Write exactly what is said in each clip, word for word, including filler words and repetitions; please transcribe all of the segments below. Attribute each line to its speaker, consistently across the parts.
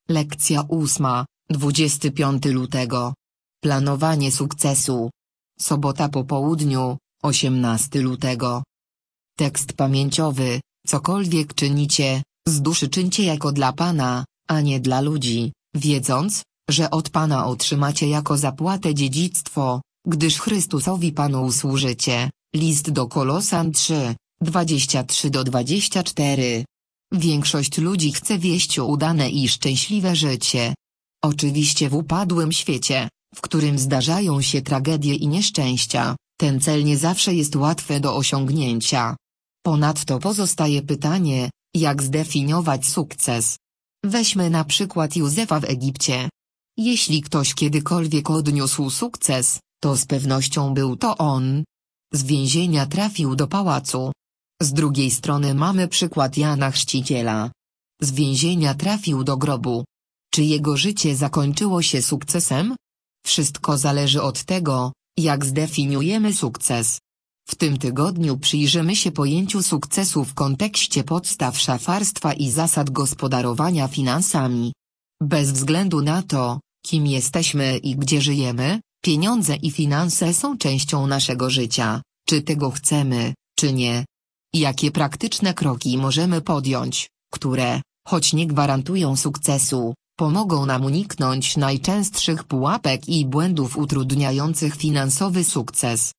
Speaker 1: Lekcja ósma, dwudziestego piątego lutego. Planowanie sukcesu. Sobota po południu, osiemnastego lutego. Tekst pamięciowy: cokolwiek czynicie, z duszy czyńcie jako dla Pana, a nie dla ludzi, wiedząc, że od Pana otrzymacie jako zapłatę dziedzictwo, gdyż Chrystusowi Panu służycie. List do Kolosan trzy, dwadzieścia trzy do dwudziestego czwartego. Większość ludzi chce wieść udane i szczęśliwe życie. Oczywiście w upadłym świecie, w którym zdarzają się tragedie i nieszczęścia, ten cel nie zawsze jest łatwy do osiągnięcia. Ponadto pozostaje pytanie, jak zdefiniować sukces. Weźmy na przykład Józefa w Egipcie. Jeśli ktoś kiedykolwiek odniósł sukces, to z pewnością był to on. Z więzienia trafił do pałacu. Z drugiej strony mamy przykład Jana Chrzciciela. Z więzienia trafił do grobu. Czy jego życie zakończyło się sukcesem? Wszystko zależy od tego, jak zdefiniujemy sukces. W tym tygodniu przyjrzymy się pojęciu sukcesu w kontekście podstaw szafarstwa i zasad gospodarowania finansami. Bez względu na to, kim jesteśmy i gdzie żyjemy, pieniądze i finanse są częścią naszego życia, czy tego chcemy, czy nie. Jakie praktyczne kroki możemy podjąć, które, choć nie gwarantują sukcesu, pomogą nam uniknąć najczęstszych pułapek i błędów utrudniających finansowy sukces.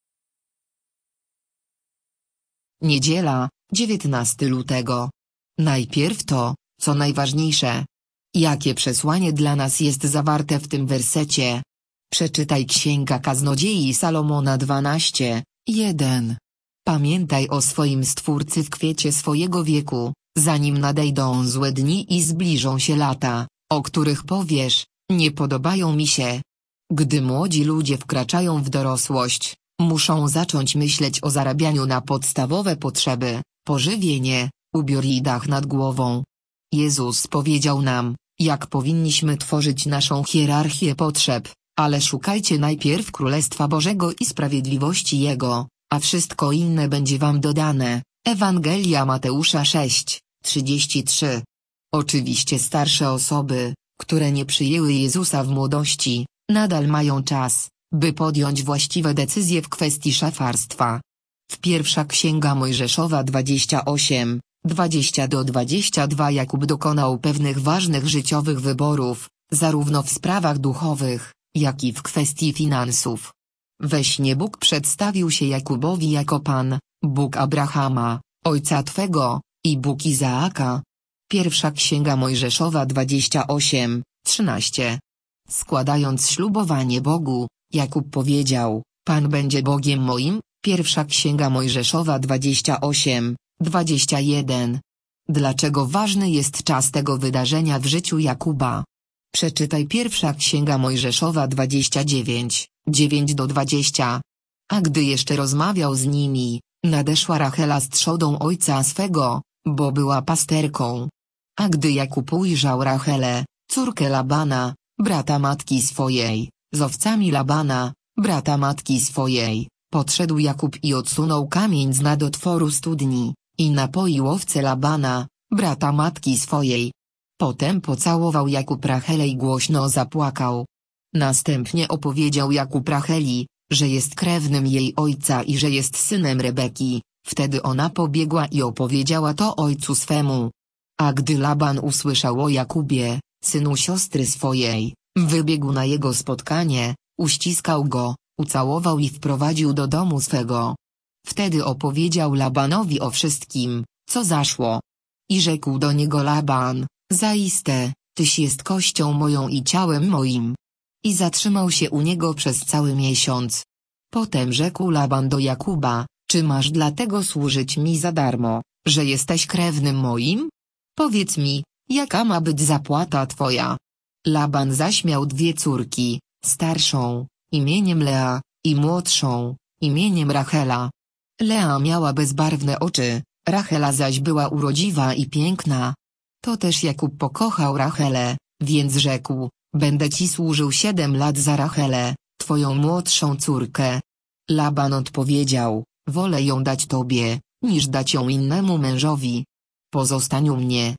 Speaker 1: Niedziela, dziewiętnastego lutego. Najpierw to, co najważniejsze. Jakie przesłanie dla nas jest zawarte w tym wersecie? Przeczytaj Księga Kaznodziei Salomona dwanaście, jeden. Pamiętaj o swoim Stwórcy w kwiecie swojego wieku, zanim nadejdą złe dni i zbliżą się lata, o których powiesz, nie podobają mi się. Gdy młodzi ludzie wkraczają w dorosłość, muszą zacząć myśleć o zarabianiu na podstawowe potrzeby, pożywienie, ubiór i dach nad głową. Jezus powiedział nam, jak powinniśmy tworzyć naszą hierarchię potrzeb, ale szukajcie najpierw Królestwa Bożego i sprawiedliwości Jego, a wszystko inne będzie wam dodane. Ewangelia Mateusza sześć, trzydzieści trzy. Oczywiście starsze osoby, które nie przyjęły Jezusa w młodości, nadal mają czas, by podjąć właściwe decyzje w kwestii szafarstwa. W Pierwsza Księga Mojżeszowa dwadzieścia osiem, dwadzieścia do dwudziestu dwóch Jakub dokonał pewnych ważnych życiowych wyborów, zarówno w sprawach duchowych, jak i w kwestii finansów. We śnie Bóg przedstawił się Jakubowi jako Pan, Bóg Abrahama, ojca twego, i Bóg Izaaka. Pierwsza Księga Mojżeszowa dwadzieścia osiem, trzynaście. Składając ślubowanie Bogu, Jakub powiedział, Pan będzie Bogiem moim. Pierwsza Księga Mojżeszowa dwadzieścia osiem, dwadzieścia jeden. Dlaczego ważny jest czas tego wydarzenia w życiu Jakuba? Przeczytaj Pierwsza Księga Mojżeszowa dwadzieścia dziewięć, dziewięć do dwudziestu. A gdy jeszcze rozmawiał z nimi, nadeszła Rachela z trzodą ojca swego, bo była pasterką. A gdy Jakub ujrzał Rachelę, córkę Labana, brata matki swojej, z owcami Labana, brata matki swojej, podszedł Jakub i odsunął kamień z nad otworu studni, i napoił owce Labana, brata matki swojej. Potem pocałował Jakub Rachelę i głośno zapłakał. Następnie opowiedział Jakub Racheli, że jest krewnym jej ojca i że jest synem Rebeki. Wtedy ona pobiegła i opowiedziała to ojcu swemu. A gdy Laban usłyszał o Jakubie, synu siostry swojej, wybiegł na jego spotkanie, uściskał go, ucałował i wprowadził do domu swego. Wtedy opowiedział Labanowi o wszystkim, co zaszło. I rzekł do niego Laban, zaiste, tyś jest kością moją i ciałem moim. I zatrzymał się u niego przez cały miesiąc. Potem rzekł Laban do Jakuba, czy masz dlatego służyć mi za darmo, że jesteś krewnym moim? Powiedz mi, jaka ma być zapłata twoja? Laban zaś miał dwie córki, starszą, imieniem Lea, i młodszą, imieniem Rachela. Lea miała bezbarwne oczy, Rachela zaś była urodziwa i piękna. To też Jakub pokochał Rachelę, więc rzekł, będę ci służył siedem lat za Rachelę, twoją młodszą córkę. Laban odpowiedział, wolę ją dać tobie, niż dać ją innemu mężowi. Pozostań u mnie.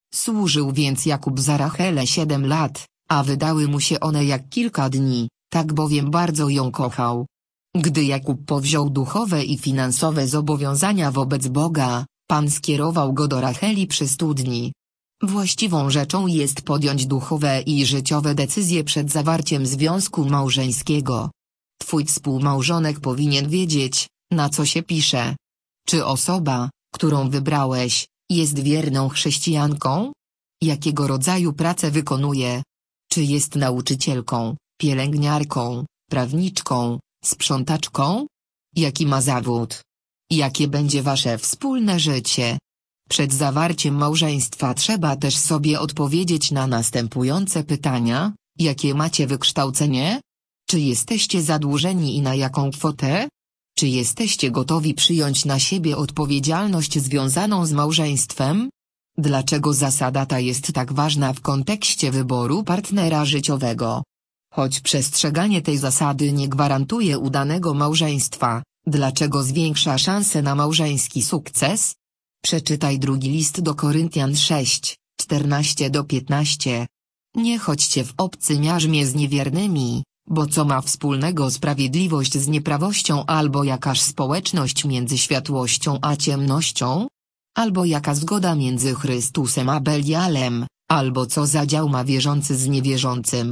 Speaker 1: Służył więc Jakub za Rachelę siedem lat, a wydały mu się one jak kilka dni, tak bowiem bardzo ją kochał. Gdy Jakub powziął duchowe i finansowe zobowiązania wobec Boga, Pan skierował go do Racheli przy studni. Właściwą rzeczą jest podjąć duchowe i życiowe decyzje przed zawarciem związku małżeńskiego. Twój współmałżonek powinien wiedzieć, na co się pisze. Czy osoba, którą wybrałeś, jest wierną chrześcijanką? Jakiego rodzaju pracę wykonuje? Czy jest nauczycielką, pielęgniarką, prawniczką, sprzątaczką? Jaki ma zawód? Jakie będzie wasze wspólne życie? Przed zawarciem małżeństwa trzeba też sobie odpowiedzieć na następujące pytania: jakie macie wykształcenie? Czy jesteście zadłużeni i na jaką kwotę? Czy jesteście gotowi przyjąć na siebie odpowiedzialność związaną z małżeństwem? Dlaczego zasada ta jest tak ważna w kontekście wyboru partnera życiowego? Choć przestrzeganie tej zasady nie gwarantuje udanego małżeństwa, dlaczego zwiększa szanse na małżeński sukces? Przeczytaj drugi list do Koryntian sześć, czternaście do piętnastu. Nie chodźcie w obcym jarzmie z niewiernymi, bo co ma wspólnego sprawiedliwość z nieprawością, albo jakaż społeczność między światłością a ciemnością? Albo jaka zgoda między Chrystusem a Belialem, albo co za dział ma wierzący z niewierzącym?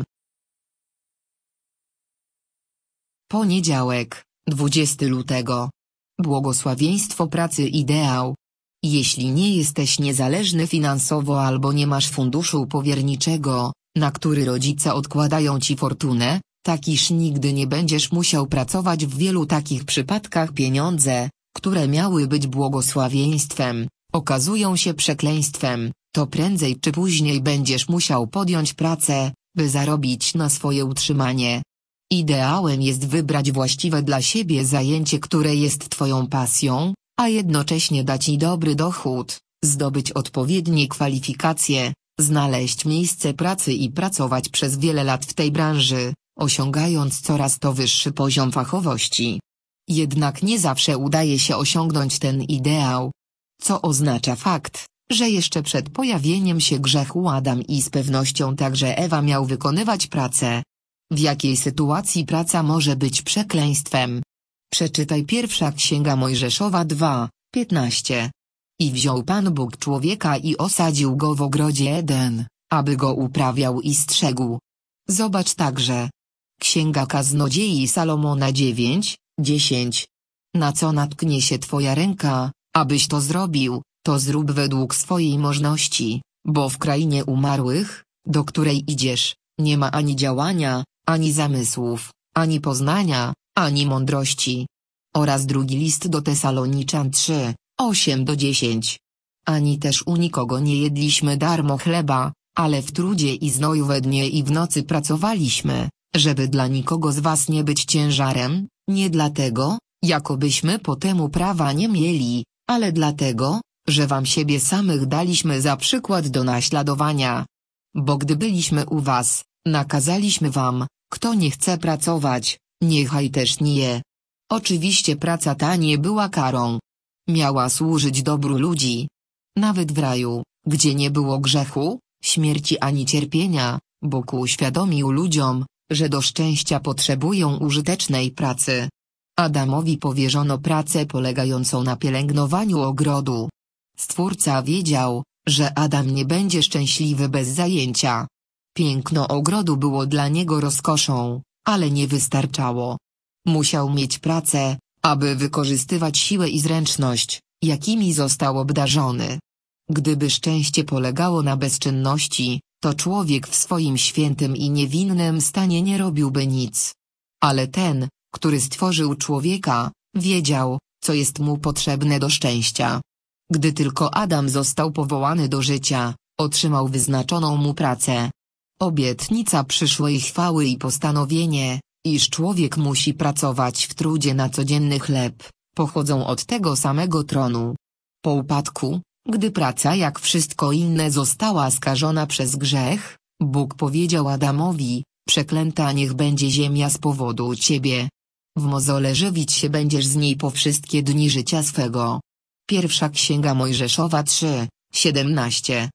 Speaker 1: Poniedziałek, dwudziestego lutego. Błogosławieństwo pracy ideał. Jeśli nie jesteś niezależny finansowo albo nie masz funduszu powierniczego, na który rodzice odkładają ci fortunę, tak iż nigdy nie będziesz musiał pracować, w wielu takich przypadkach pieniądze, które miały być błogosławieństwem, okazują się przekleństwem, to prędzej czy później będziesz musiał podjąć pracę, by zarobić na swoje utrzymanie. Ideałem jest wybrać właściwe dla siebie zajęcie, które jest twoją pasją, a jednocześnie dać ci dobry dochód, zdobyć odpowiednie kwalifikacje, znaleźć miejsce pracy i pracować przez wiele lat w tej branży, osiągając coraz to wyższy poziom fachowości. Jednak nie zawsze udaje się osiągnąć ten ideał. Co oznacza fakt, że jeszcze przed pojawieniem się grzechu Adam i z pewnością także Ewa miał wykonywać pracę. W jakiej sytuacji praca może być przekleństwem? Przeczytaj pierwsza Księga Mojżeszowa dwa, piętnaście. I wziął Pan Bóg człowieka i osadził go w ogrodzie Eden, aby go uprawiał i strzegł. Zobacz także Księga Kaznodziei Salomona dziewięć, dziesięć. Na co natknie się twoja ręka, abyś to zrobił, to zrób według swojej możności, bo w krainie umarłych, do której idziesz, nie ma ani działania, ani zamysłów, ani poznania, ani mądrości. Oraz drugi list do Tesaloniczan trzy, osiem do dziesięciu. Ani też u nikogo nie jedliśmy darmo chleba, ale w trudzie i znoju we dnie i w nocy pracowaliśmy, żeby dla nikogo z was nie być ciężarem, nie dlatego, jakobyśmy po temu prawa nie mieli, ale dlatego, że wam siebie samych daliśmy za przykład do naśladowania. Bo gdy byliśmy u was, nakazaliśmy wam, kto nie chce pracować, niechaj też nie je. Oczywiście praca ta nie była karą. Miała służyć dobru ludzi. Nawet w raju, gdzie nie było grzechu, śmierci ani cierpienia, Bóg uświadomił ludziom, że do szczęścia potrzebują użytecznej pracy. Adamowi powierzono pracę polegającą na pielęgnowaniu ogrodu. Stwórca wiedział, że Adam nie będzie szczęśliwy bez zajęcia. Piękno ogrodu było dla niego rozkoszą, ale nie wystarczało. Musiał mieć pracę, aby wykorzystywać siłę i zręczność, jakimi został obdarzony. Gdyby szczęście polegało na bezczynności, to człowiek w swoim świętym i niewinnym stanie nie robiłby nic. Ale ten, który stworzył człowieka, wiedział, co jest mu potrzebne do szczęścia. Gdy tylko Adam został powołany do życia, otrzymał wyznaczoną mu pracę. Obietnica przyszłej chwały i postanowienie, iż człowiek musi pracować w trudzie na codzienny chleb, pochodzą od tego samego tronu. Po upadku, gdy praca jak wszystko inne została skażona przez grzech, Bóg powiedział Adamowi: przeklęta niech będzie ziemia z powodu ciebie. W mozole żywić się będziesz z niej po wszystkie dni życia swego. Pierwsza Księga Mojżeszowa trzy, siedemnaście.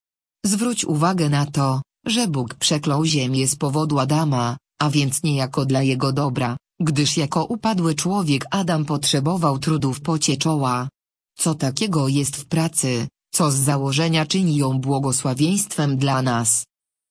Speaker 1: Zwróć uwagę na to, że Bóg przeklął ziemię z powodu Adama, a więc niejako dla jego dobra, gdyż jako upadły człowiek Adam potrzebował trudu w pocie czoła. Co takiego jest w pracy, co z założenia czyni ją błogosławieństwem dla nas?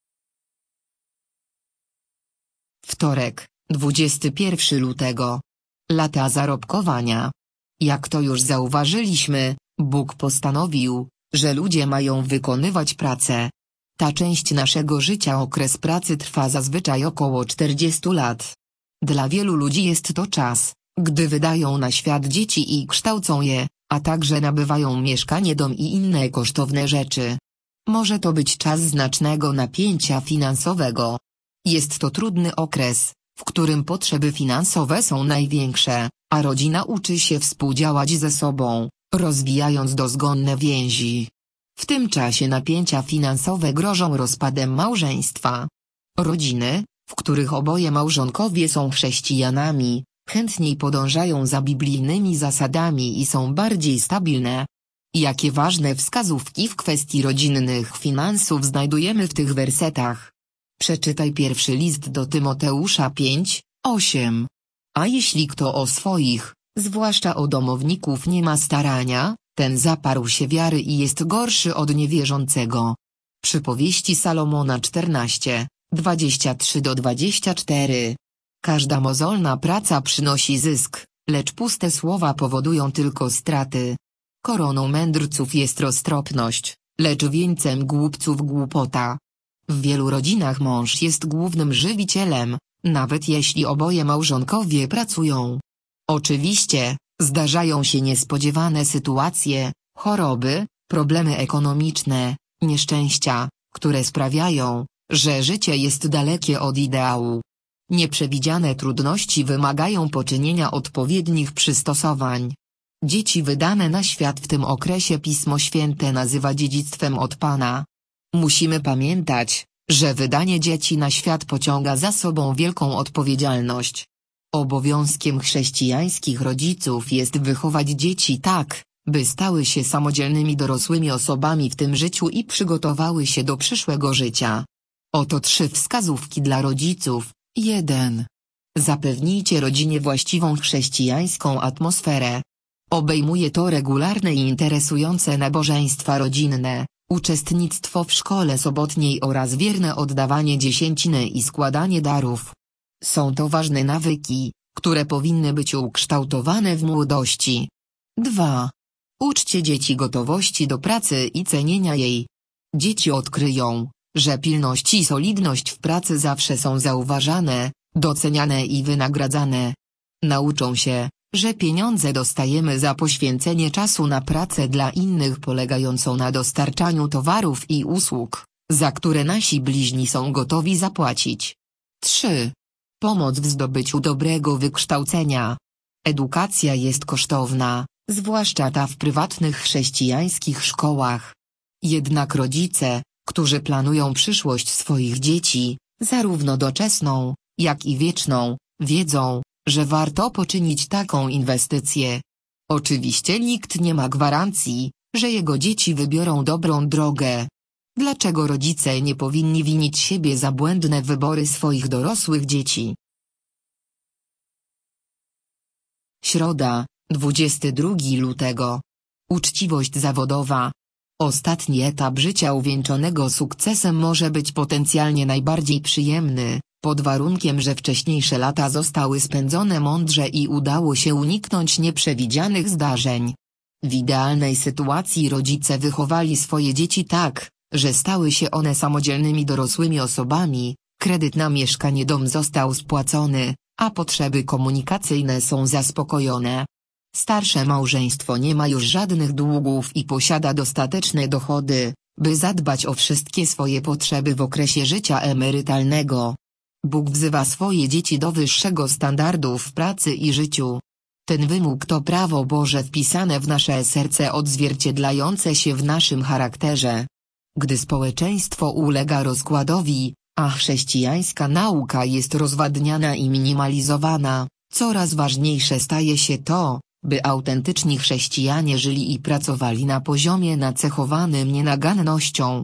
Speaker 1: Wtorek, dwudziestego pierwszego lutego. Lata zarobkowania. Jak to już zauważyliśmy, Bóg postanowił, że ludzie mają wykonywać pracę. Ta część naszego życia, okres pracy, trwa zazwyczaj około czterdziestu lat. Dla wielu ludzi jest to czas, gdy wydają na świat dzieci i kształcą je, a także nabywają mieszkanie, dom i inne kosztowne rzeczy. Może to być czas znacznego napięcia finansowego. Jest to trudny okres, w którym potrzeby finansowe są największe, a rodzina uczy się współdziałać ze sobą, rozwijając dozgonne więzi. W tym czasie napięcia finansowe grożą rozpadem małżeństwa. Rodziny, w których oboje małżonkowie są chrześcijanami, chętniej podążają za biblijnymi zasadami i są bardziej stabilne. Jakie ważne wskazówki w kwestii rodzinnych finansów znajdujemy w tych wersetach? Przeczytaj pierwszy list do Tymoteusza pięć, osiem. A jeśli kto o swoich, zwłaszcza o domowników, nie ma starania, ten zaparł się wiary i jest gorszy od niewierzącego. Przypowieści Salomona czternaście, dwadzieścia trzy do dwudziestu czterech. Każda mozolna praca przynosi zysk, lecz puste słowa powodują tylko straty. Koroną mędrców jest roztropność, lecz wieńcem głupców głupota. W wielu rodzinach mąż jest głównym żywicielem, nawet jeśli oboje małżonkowie pracują. Oczywiście, zdarzają się niespodziewane sytuacje, choroby, problemy ekonomiczne, nieszczęścia, które sprawiają, że życie jest dalekie od ideału. Nieprzewidziane trudności wymagają poczynienia odpowiednich przystosowań. Dzieci wydane na świat w tym okresie Pismo Święte nazywa dziedzictwem od Pana. Musimy pamiętać, że wydanie dzieci na świat pociąga za sobą wielką odpowiedzialność. Obowiązkiem chrześcijańskich rodziców jest wychować dzieci tak, by stały się samodzielnymi dorosłymi osobami w tym życiu i przygotowały się do przyszłego życia. Oto trzy wskazówki dla rodziców. jeden. Zapewnijcie rodzinie właściwą chrześcijańską atmosferę. Obejmuje to regularne i interesujące nabożeństwa rodzinne, uczestnictwo w szkole sobotniej oraz wierne oddawanie dziesięciny i składanie darów. Są to ważne nawyki, które powinny być ukształtowane w młodości. dwa. Uczcie dzieci gotowości do pracy i cenienia jej. Dzieci odkryją, że pilność i solidność w pracy zawsze są zauważane, doceniane i wynagradzane. Nauczą się, że pieniądze dostajemy za poświęcenie czasu na pracę dla innych polegającą na dostarczaniu towarów i usług, za które nasi bliźni są gotowi zapłacić. trzy. Pomoc w zdobyciu dobrego wykształcenia. Edukacja jest kosztowna, zwłaszcza ta w prywatnych chrześcijańskich szkołach. Jednak rodzice, którzy planują przyszłość swoich dzieci, zarówno doczesną, jak i wieczną, wiedzą, że warto poczynić taką inwestycję. Oczywiście nikt nie ma gwarancji, że jego dzieci wybiorą dobrą drogę. Dlaczego rodzice nie powinni winić siebie za błędne wybory swoich dorosłych dzieci? Środa, dwudziestego drugiego lutego. Uczciwość zawodowa. Ostatni etap życia uwieńczonego sukcesem może być potencjalnie najbardziej przyjemny, pod warunkiem, że wcześniejsze lata zostały spędzone mądrze i udało się uniknąć nieprzewidzianych zdarzeń. W idealnej sytuacji rodzice wychowali swoje dzieci tak, że stały się one samodzielnymi dorosłymi osobami, kredyt na mieszkanie, dom został spłacony, a potrzeby komunikacyjne są zaspokojone. Starsze małżeństwo nie ma już żadnych długów i posiada dostateczne dochody, by zadbać o wszystkie swoje potrzeby w okresie życia emerytalnego. Bóg wzywa swoje dzieci do wyższego standardu w pracy i życiu. Ten wymóg to prawo Boże wpisane w nasze serce, odzwierciedlające się w naszym charakterze. Gdy społeczeństwo ulega rozkładowi, a chrześcijańska nauka jest rozwadniana i minimalizowana, coraz ważniejsze staje się to, by autentyczni chrześcijanie żyli i pracowali na poziomie nacechowanym nienagannością.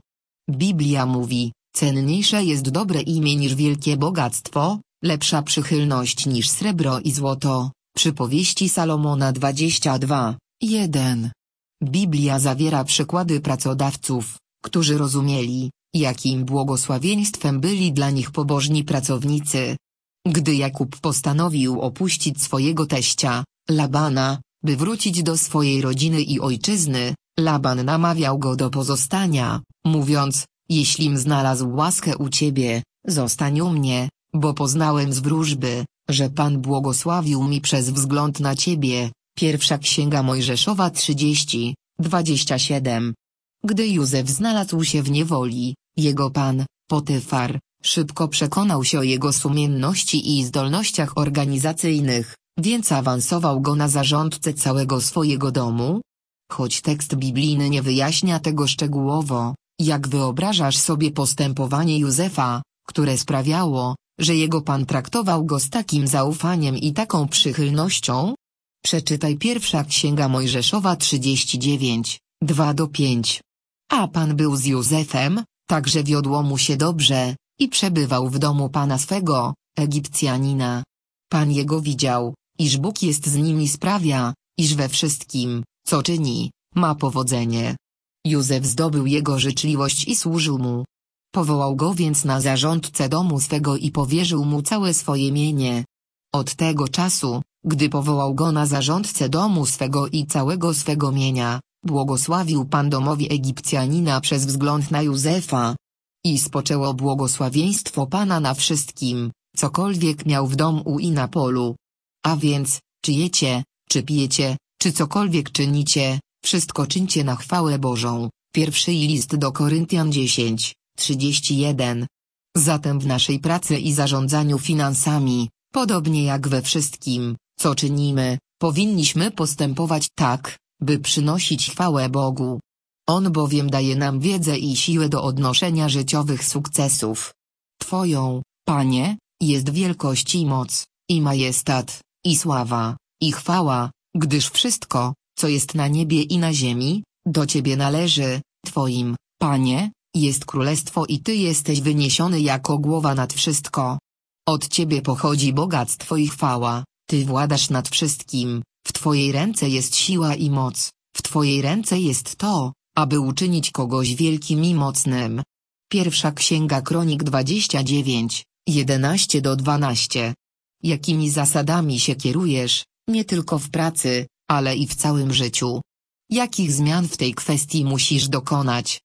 Speaker 1: Biblia mówi, cenniejsze jest dobre imię niż wielkie bogactwo, lepsza przychylność niż srebro i złoto. Przypowieści Salomona dwadzieścia dwa, jeden. Biblia zawiera przykłady pracodawców, którzy rozumieli, jakim błogosławieństwem byli dla nich pobożni pracownicy. Gdy Jakub postanowił opuścić swojego teścia, Labana, by wrócić do swojej rodziny i ojczyzny, Laban namawiał go do pozostania, mówiąc, jeślim znalazł łaskę u ciebie, zostań u mnie, bo poznałem z wróżby, że Pan błogosławił mi przez wzgląd na ciebie. Pierwsza Księga Mojżeszowa trzydzieści, dwadzieścia siedem. Gdy Józef znalazł się w niewoli, jego pan, Potyfar, szybko przekonał się o jego sumienności i zdolnościach organizacyjnych, więc awansował go na zarządcę całego swojego domu. Choć tekst biblijny nie wyjaśnia tego szczegółowo, jak wyobrażasz sobie postępowanie Józefa, które sprawiało, że jego pan traktował go z takim zaufaniem i taką przychylnością? Przeczytaj pierwsza Księga Mojżeszowa trzydzieści dziewięć, dwa do pięć. A pan był z Józefem, tak że wiodło mu się dobrze, i przebywał w domu pana swego, Egipcjanina. Pan jego widział, iż Bóg jest z nim i sprawia, iż we wszystkim, co czyni, ma powodzenie. Józef zdobył jego życzliwość i służył mu. Powołał go więc na zarządcę domu swego i powierzył mu całe swoje mienie. Od tego czasu, gdy powołał go na zarządcę domu swego i całego swego mienia, błogosławił Pan domowi Egipcjanina przez wzgląd na Józefa. I spoczęło błogosławieństwo Pana na wszystkim, cokolwiek miał w domu i na polu. A więc, czy jecie, czy pijecie, czy cokolwiek czynicie, wszystko czyńcie na chwałę Bożą. Pierwszy list do Koryntian dziesięć, trzydzieści jeden. Zatem w naszej pracy i zarządzaniu finansami, podobnie jak we wszystkim, co czynimy, powinniśmy postępować tak, by przynosić chwałę Bogu. On bowiem daje nam wiedzę i siłę do odnoszenia życiowych sukcesów. Twoją, Panie, jest wielkość i moc, i majestat, i sława, i chwała, gdyż wszystko, co jest na niebie i na ziemi, do Ciebie należy. Twoim, Panie, jest królestwo i Ty jesteś wyniesiony jako głowa nad wszystko. Od Ciebie pochodzi bogactwo i chwała, Ty władasz nad wszystkim, w Twojej ręce jest siła i moc, w Twojej ręce jest to, aby uczynić kogoś wielkim i mocnym. Pierwsza Księga Kronik dwadzieścia dziewięć, jedenaście do dwunastu. Jakimi zasadami się kierujesz, nie tylko w pracy, ale i w całym życiu? Jakich zmian w tej kwestii musisz dokonać?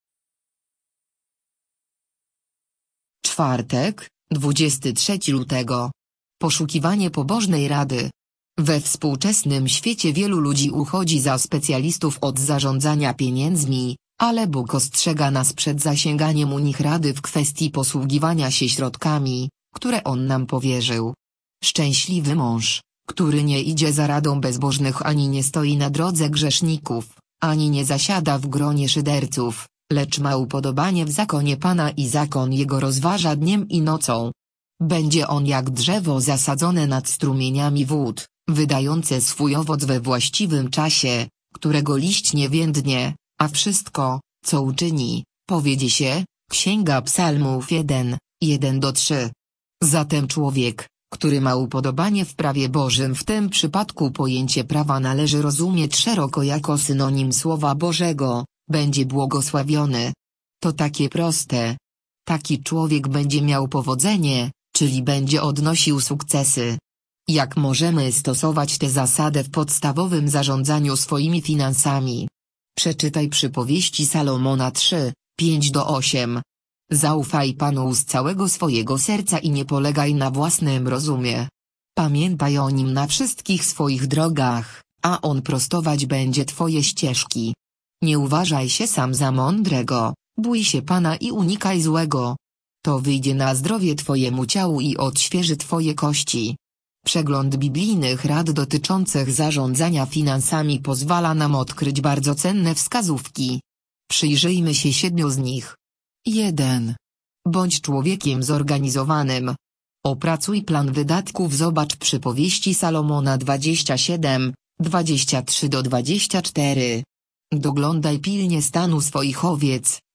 Speaker 1: Czwartek, dwudziestego trzeciego lutego. Poszukiwanie pobożnej rady. We współczesnym świecie wielu ludzi uchodzi za specjalistów od zarządzania pieniędzmi, ale Bóg ostrzega nas przed zasięganiem u nich rady w kwestii posługiwania się środkami, które On nam powierzył. Szczęśliwy mąż, który nie idzie za radą bezbożnych ani nie stoi na drodze grzeszników, ani nie zasiada w gronie szyderców, lecz ma upodobanie w zakonie Pana i zakon Jego rozważa dniem i nocą. Będzie on jak drzewo zasadzone nad strumieniami wód, wydające swój owoc we właściwym czasie, którego liść nie więdnie, a wszystko, co uczyni, powiedzie się. Księga Psalmów jeden, jeden do trzech. Zatem człowiek, który ma upodobanie w prawie Bożym, w tym przypadku pojęcie prawa należy rozumieć szeroko jako synonim Słowa Bożego, będzie błogosławiony. To takie proste. Taki człowiek będzie miał powodzenie, czyli będzie odnosił sukcesy. Jak możemy stosować tę zasadę w podstawowym zarządzaniu swoimi finansami? Przeczytaj Przypowieści Salomona trzy, pięć do ośmiu. Zaufaj Panu z całego swojego serca i nie polegaj na własnym rozumie. Pamiętaj o Nim na wszystkich swoich drogach, a On prostować będzie Twoje ścieżki. Nie uważaj się sam za mądrego, bój się Pana i unikaj złego. To wyjdzie na zdrowie Twojemu ciału i odświeży Twoje kości. Przegląd biblijnych rad dotyczących zarządzania finansami pozwala nam odkryć bardzo cenne wskazówki. Przyjrzyjmy się siedmiu z nich. jeden. Bądź człowiekiem zorganizowanym. Opracuj plan wydatków. Zobacz Przypowieści Salomona dwadzieścia siedem, dwadzieścia trzy do dwudziestu czterech. Doglądaj pilnie stanu swoich owiec,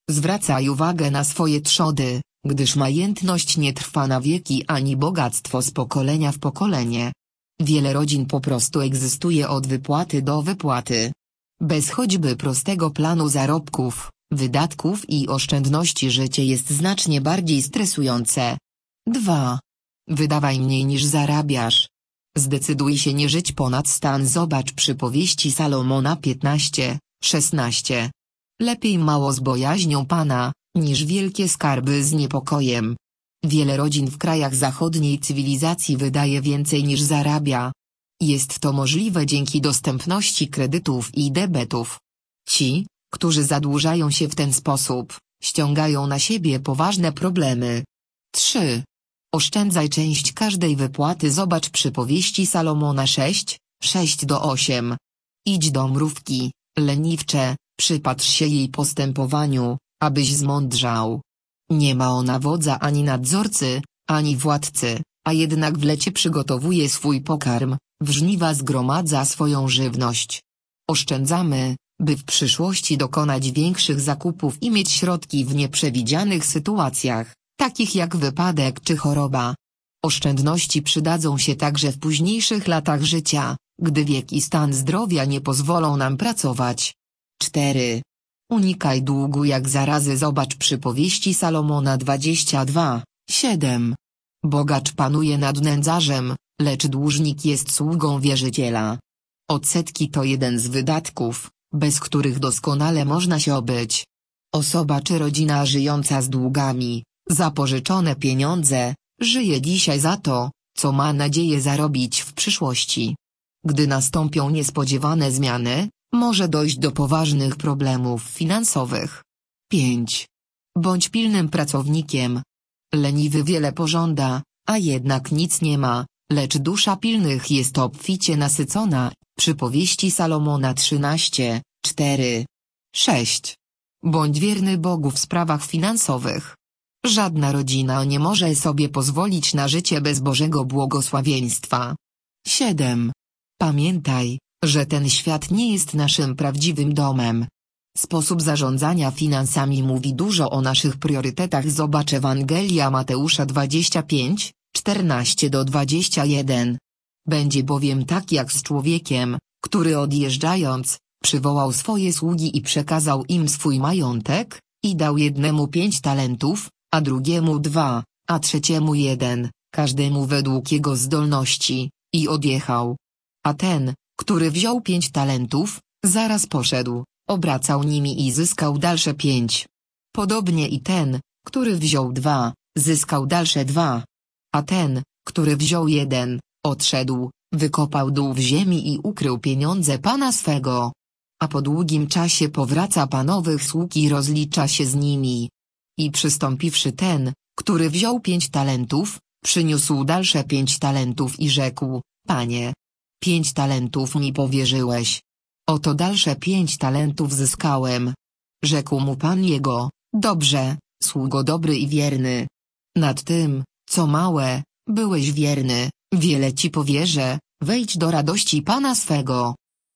Speaker 1: Zwracaj uwagę na swoje trzody, gdyż majętność nie trwa na wieki ani bogactwo z pokolenia w pokolenie. Wiele rodzin po prostu egzystuje od wypłaty do wypłaty. Bez choćby prostego planu zarobków, wydatków i oszczędności życie jest znacznie bardziej stresujące. dwa. Wydawaj mniej niż zarabiasz. Zdecyduj się nie żyć ponad stan. Zobacz przypowieści Salomona piętnaście, szesnaście. Lepiej mało z bojaźnią Pana, niż wielkie skarby z niepokojem. Wiele rodzin w krajach zachodniej cywilizacji wydaje więcej niż zarabia. Jest to możliwe dzięki dostępności kredytów i debetów. Ci, którzy zadłużają się w ten sposób, ściągają na siebie poważne problemy. trzy. Oszczędzaj część każdej wypłaty. Zobacz przypowieści Salomona sześć, sześć do osiem. Idź do mrówki, leniwcze, przypatrz się jej postępowaniu, abyś zmądrzał. Nie ma ona wodza ani nadzorcy, ani władcy, a jednak w lecie przygotowuje swój pokarm, w żniwa zgromadza swoją żywność. Oszczędzamy, by w przyszłości dokonać większych zakupów i mieć środki w nieprzewidzianych sytuacjach, takich jak wypadek czy choroba. Oszczędności przydadzą się także w późniejszych latach życia, gdy wiek i stan zdrowia nie pozwolą nam pracować. cztery. Unikaj długu jak zarazy. Zobacz przypowieści Salomona dwadzieścia dwa, siedem. Bogacz panuje nad nędzarzem, lecz dłużnik jest sługą wierzyciela. Odsetki to jeden z wydatków, bez których doskonale można się obyć. Osoba czy rodzina żyjąca z długami, za pożyczone pieniądze, żyje dzisiaj za to, co ma nadzieję zarobić w przyszłości. Gdy nastąpią niespodziewane zmiany, może dojść do poważnych problemów finansowych. pięć. Bądź pilnym pracownikiem. Leniwy wiele pożąda, a jednak nic nie ma, lecz dusza pilnych jest obficie nasycona. Przypowieści Salomona trzynaście, cztery. sześć. Bądź wierny Bogu w sprawach finansowych. Żadna rodzina nie może sobie pozwolić na życie bez Bożego błogosławieństwa. siedem. Pamiętaj, że ten świat nie jest naszym prawdziwym domem. Sposób zarządzania finansami mówi dużo o naszych priorytetach. Zobacz Ewangelia Mateusza dwadzieścia pięć, czternaście do dwudziestu jeden. Będzie bowiem tak jak z człowiekiem, który odjeżdżając, przywołał swoje sługi i przekazał im swój majątek, i dał jednemu pięć talentów, a drugiemu dwa, a trzeciemu jeden, każdemu według jego zdolności, i odjechał. A ten, który wziął pięć talentów, zaraz poszedł, obracał nimi i zyskał dalsze pięć. Podobnie i ten, który wziął dwa, zyskał dalsze dwa. A ten, który wziął jeden, odszedł, wykopał dół w ziemi i ukrył pieniądze pana swego. A po długim czasie powraca panowych sług i rozlicza się z nimi. I przystąpiwszy ten, który wziął pięć talentów, przyniósł dalsze pięć talentów i rzekł: Panie, pięć talentów mi powierzyłeś. Oto dalsze pięć talentów zyskałem. Rzekł mu pan jego: Dobrze, sługo dobry i wierny. Nad tym, co małe, byłeś wierny, wiele ci powierzę, wejdź do radości pana swego.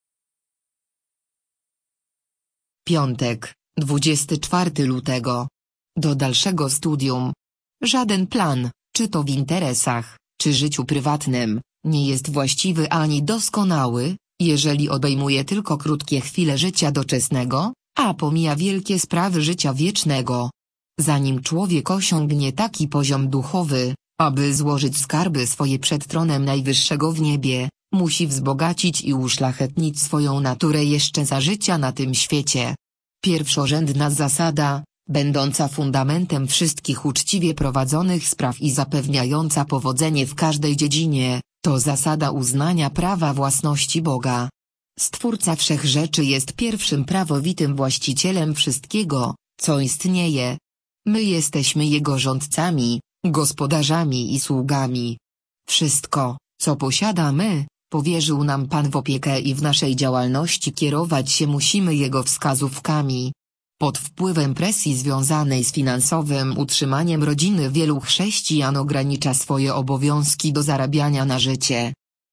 Speaker 1: Piątek, dwudziestego czwartego lutego. Do dalszego studium. Żaden plan, czy to w interesach, czy życiu prywatnym, nie jest właściwy ani doskonały, jeżeli obejmuje tylko krótkie chwile życia doczesnego, a pomija wielkie sprawy życia wiecznego. Zanim człowiek osiągnie taki poziom duchowy, aby złożyć skarby swoje przed tronem Najwyższego w niebie, musi wzbogacić i uszlachetnić swoją naturę jeszcze za życia na tym świecie. Pierwszorzędna zasada, będąca fundamentem wszystkich uczciwie prowadzonych spraw i zapewniająca powodzenie w każdej dziedzinie, to zasada uznania prawa własności Boga. Stwórca wszechrzeczy jest pierwszym prawowitym właścicielem wszystkiego, co istnieje. My jesteśmy Jego rządcami, gospodarzami i sługami. Wszystko, co posiadamy, powierzył nam Pan w opiekę i w naszej działalności kierować się musimy Jego wskazówkami. Pod wpływem presji związanej z finansowym utrzymaniem rodziny wielu chrześcijan ogranicza swoje obowiązki do zarabiania na życie.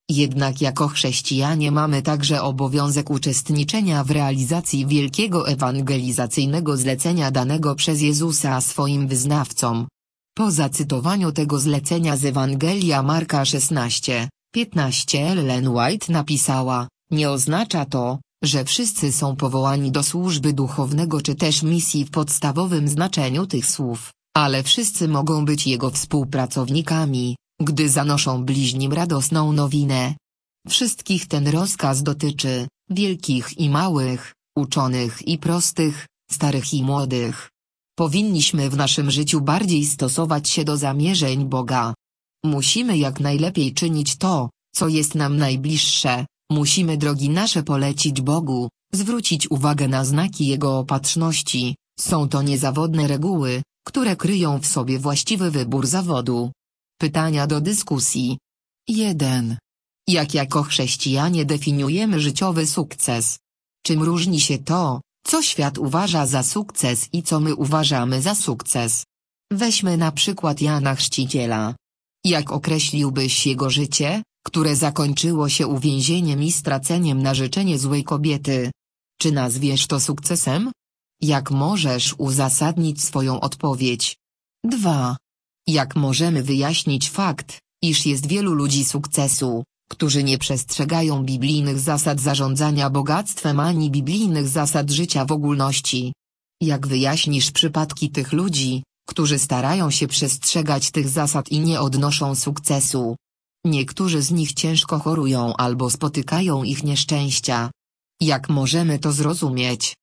Speaker 1: Jednak jako chrześcijanie mamy także obowiązek uczestniczenia w realizacji wielkiego ewangelizacyjnego zlecenia danego przez Jezusa swoim wyznawcom. Po zacytowaniu tego zlecenia z Ewangelia Marka szesnaście, piętnaście Ellen White napisała: nie oznacza to, że wszyscy są powołani do służby duchownego czy też misji w podstawowym znaczeniu tych słów, ale wszyscy mogą być Jego współpracownikami, gdy zanoszą bliźnim radosną nowinę. Wszystkich ten rozkaz dotyczy, wielkich i małych, uczonych i prostych, starych i młodych. Powinniśmy w naszym życiu bardziej stosować się do zamierzeń Boga. Musimy jak najlepiej czynić to, co jest nam najbliższe, musimy drogi nasze polecić Bogu, zwrócić uwagę na znaki Jego opatrzności, są to niezawodne reguły, które kryją w sobie właściwy wybór zawodu. Pytania do dyskusji. jeden. Jak jako chrześcijanie definiujemy życiowy sukces? Czym różni się to, co świat uważa za sukces i co my uważamy za sukces? Weźmy na przykład Jana Chrzciciela. Jak określiłbyś jego życie, które zakończyło się uwięzieniem i straceniem na życzenie złej kobiety? Czy nazwiesz to sukcesem? Jak możesz uzasadnić swoją odpowiedź? dwa. Jak możemy wyjaśnić fakt, iż jest wielu ludzi sukcesu, którzy nie przestrzegają biblijnych zasad zarządzania bogactwem ani biblijnych zasad życia w ogólności? Jak wyjaśnisz przypadki tych ludzi, którzy starają się przestrzegać tych zasad i nie odnoszą sukcesu? Niektórzy z nich ciężko chorują albo spotykają ich nieszczęścia. Jak możemy to zrozumieć?